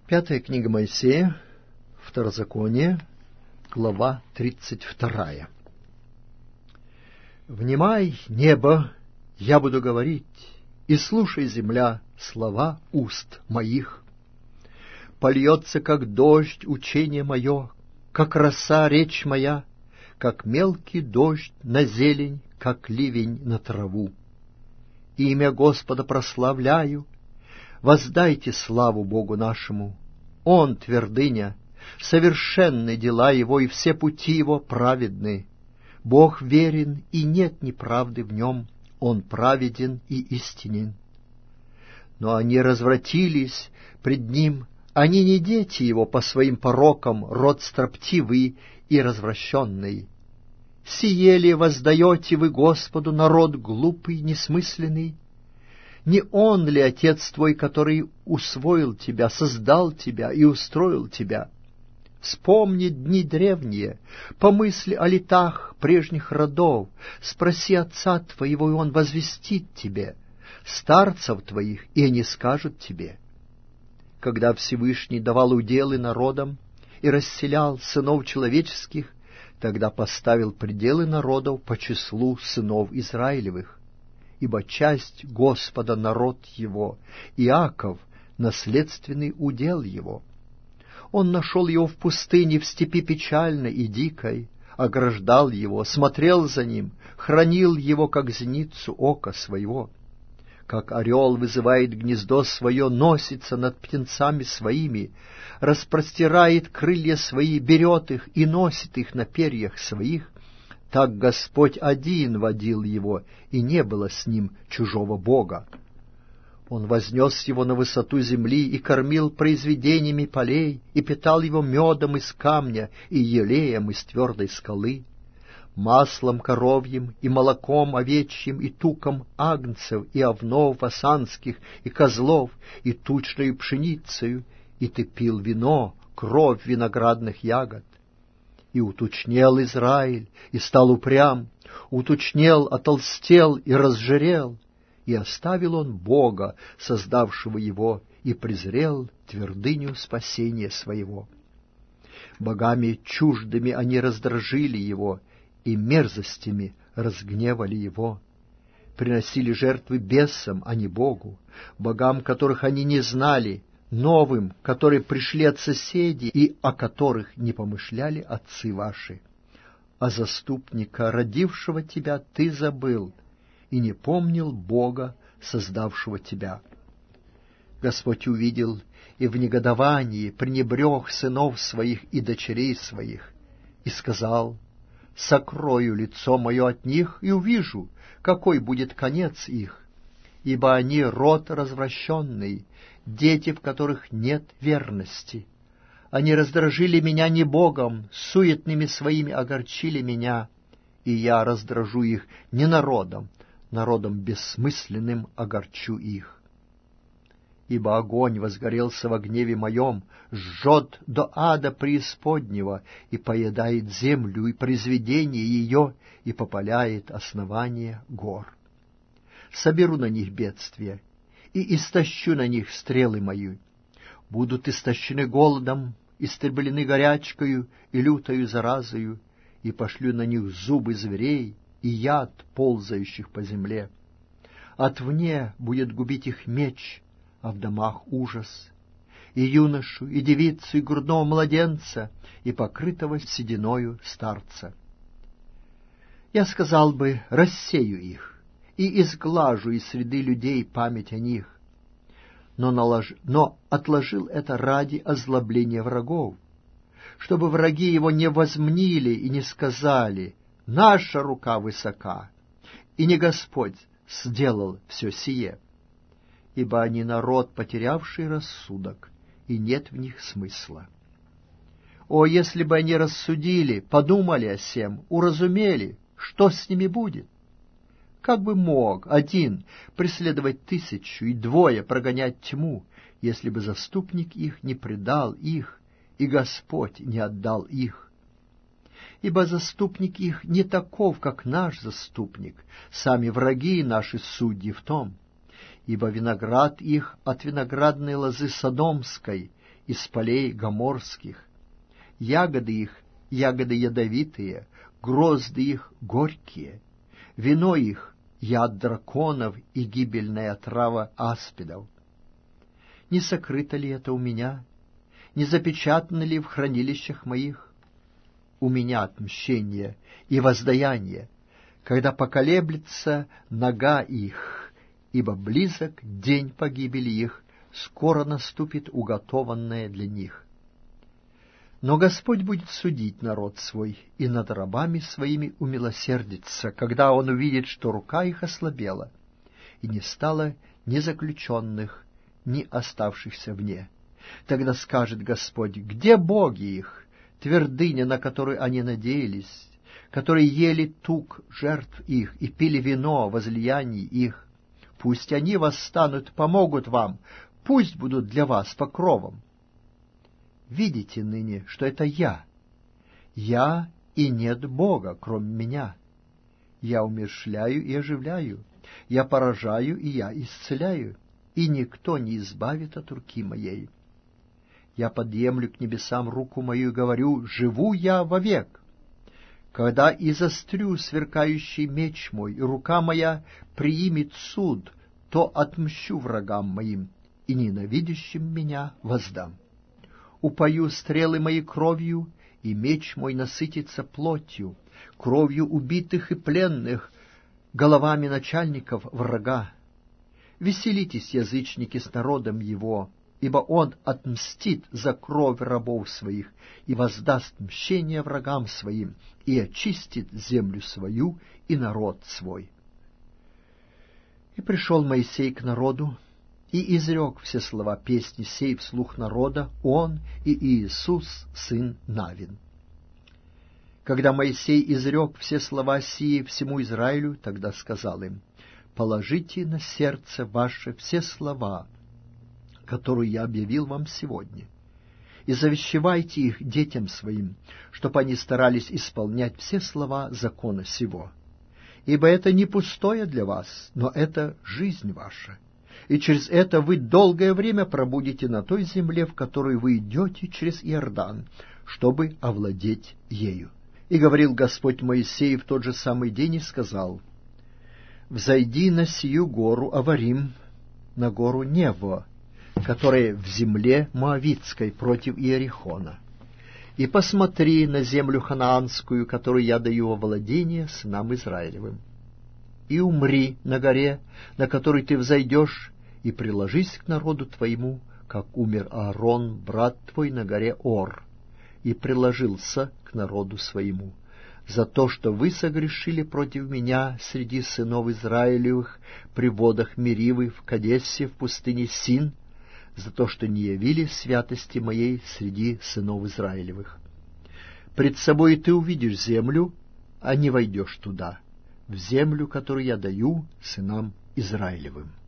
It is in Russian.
Пятая книга Моисея, Второзаконие, глава 32. «Внимай, небо, я буду говорить, и слушай, земля, слова уст моих. Польется, как дождь, учение мое, как роса речь моя, как мелкий дождь на зелень, как ливень на траву. Имя Господа прославляю, воздайте славу Богу нашему. Он твердыня, совершенны дела Его, и все пути Его праведны. Бог верен, и нет неправды в Нем, Он праведен и истинен. Но они развратились пред Ним, они не дети Его по своим порокам, род строптивый и развращенный. Сие ли воздаете вы Господу, народ глупый, несмысленный? Не Он ли Отец твой, который усвоил тебя, создал тебя и устроил тебя? Вспомни дни древние, помысли о летах прежних родов, спроси Отца твоего, и Он возвестит тебе, старцев твоих, и они скажут тебе. Когда Всевышний давал уделы народам и расселял сынов человеческих, тогда поставил пределы народов по числу сынов Израилевых. Ибо часть Господа народ его, Иаков — наследственный удел его. Он нашел его в пустыне, в степи печальной и дикой, ограждал его, смотрел за ним, хранил его, как зеницу ока своего. Как орел вызывает гнездо свое, носится над птенцами своими, распростирает крылья свои, берет их и носит их на перьях своих, так Господь один водил его, и не было с ним чужого бога. Он вознес его на высоту земли и кормил произведениями полей, и питал его медом из камня и елеем из твердой скалы, маслом коровьим и молоком овечьим и туком агнцев и овнов асанских и козлов и тучною пшеницею, и ты пил вино, кровь виноградных ягод. И утучнел Израиль, и стал упрям, утучнел, отолстел и разжирел, и оставил он Бога, создавшего его, и презрел твердыню спасения своего. Богами чуждыми они раздражили его, и мерзостями разгневали его. Приносили жертвы бесам, а не Богу, богам, которых они не знали, новым, которые пришли от соседей и о которых не помышляли отцы ваши. А заступника, родившего тебя, ты забыл, и не помнил Бога, создавшего тебя. Господь увидел и в негодовании пренебрег сынов своих и дочерей своих, и сказал: «Сокрою лицо мое от них, и увижу, какой будет конец их, ибо они род развращенный, дети, в которых нет верности. Они раздражили меня не Богом, суетными своими огорчили меня, и я раздражу их не народом, народом бессмысленным огорчу их. Ибо огонь возгорелся во гневе моем, жжет до ада преисподнего, и поедает землю и произведение ее, и попаляет основание гор. Соберу на них бедствия, и истощу на них стрелы мои. Будут истощены голодом, истреблены горячкою и лютою заразою, и пошлю на них зубы зверей и яд ползающих по земле. Отвне будет губить их меч, а в домах ужас, и юношу, и девицу, и грудного младенца, и покрытого сединою старца. Я сказал бы: рассею их, и изглажу из среды людей память о них, но отложил это ради озлобления врагов, чтобы враги его не возмнили и не сказали: наша рука высока, и не Господь сделал все сие. Ибо они народ, потерявший рассудок, и нет в них смысла. О, если бы они рассудили, подумали о сем, уразумели, что с ними будет! Как бы мог один преследовать 1000 и 2 прогонять тьму, если бы заступник их не предал их, и Господь не отдал их? Ибо заступник их не таков, как наш заступник, сами враги наши судьи в том. Ибо виноград их от виноградной лозы содомской, из полей гоморских. Ягоды их — ягоды ядовитые, грозды их — горькие, вино их — яд драконов и гибельная трава аспидов. Не сокрыто ли это у меня? Не запечатано ли в хранилищах моих? У меня отмщение и воздаяние, когда поколеблется нога их, ибо близок день погибели их, скоро наступит уготованное для них. Но Господь будет судить народ свой, и над рабами своими умилосердится, когда Он увидит, что рука их ослабела, и не стало ни заключенных, ни оставшихся вне. Тогда скажет Господь: где боги их, твердыня, на которую они надеялись, которые ели тук жертв их и пили вино возлияний их? Пусть они восстанут, помогут вам, пусть будут для вас покровом. Видите ныне, что это я и нет Бога, кроме меня. Я умерщвляю и оживляю, я поражаю и я исцеляю, и никто не избавит от руки моей. Я подъемлю к небесам руку мою и говорю: живу я вовек. Когда изострю сверкающий меч мой, и рука моя приимет суд, то отмщу врагам моим, и ненавидящим меня воздам. Упою стрелы мои кровью, и меч мой насытится плотью, кровью убитых и пленных, головами начальников врага. Веселитесь, язычники, с народом его, ибо он отмстит за кровь рабов своих и воздаст мщение врагам своим, и очистит землю свою и народ свой. И пришел Моисей к народу, и изрек все слова песни сей вслух народа, он и Иисус, сын Навин. Когда Моисей изрек все слова сии всему Израилю, тогда сказал им: положите на сердце ваше все слова, которые я объявил вам сегодня, и завещевайте их детям своим, чтобы они старались исполнять все слова закона сего. Ибо это не пустое для вас, но это жизнь ваша, и через это вы долгое время пробудете на той земле, в которую вы идете через Иордан, чтобы овладеть ею. И говорил Господь Моисею в тот же самый день и сказал: взойди на сию гору Аварим, на гору Нево, которая в земле Моавитской против Иерихона, и посмотри на землю ханаанскую, которую я даю во владение сынам Израилевым. И умри на горе, на которой ты взойдешь, и приложись к народу твоему, как умер Аарон, брат твой, на горе Ор, и приложился к народу своему, за то, что вы согрешили против меня среди сынов Израилевых при водах Меривы в Кадесе в пустыне Син, за то, что не явили святости моей среди сынов Израилевых. Пред собой ты увидишь землю, а не войдешь туда, в землю, которую я даю сынам Израилевым.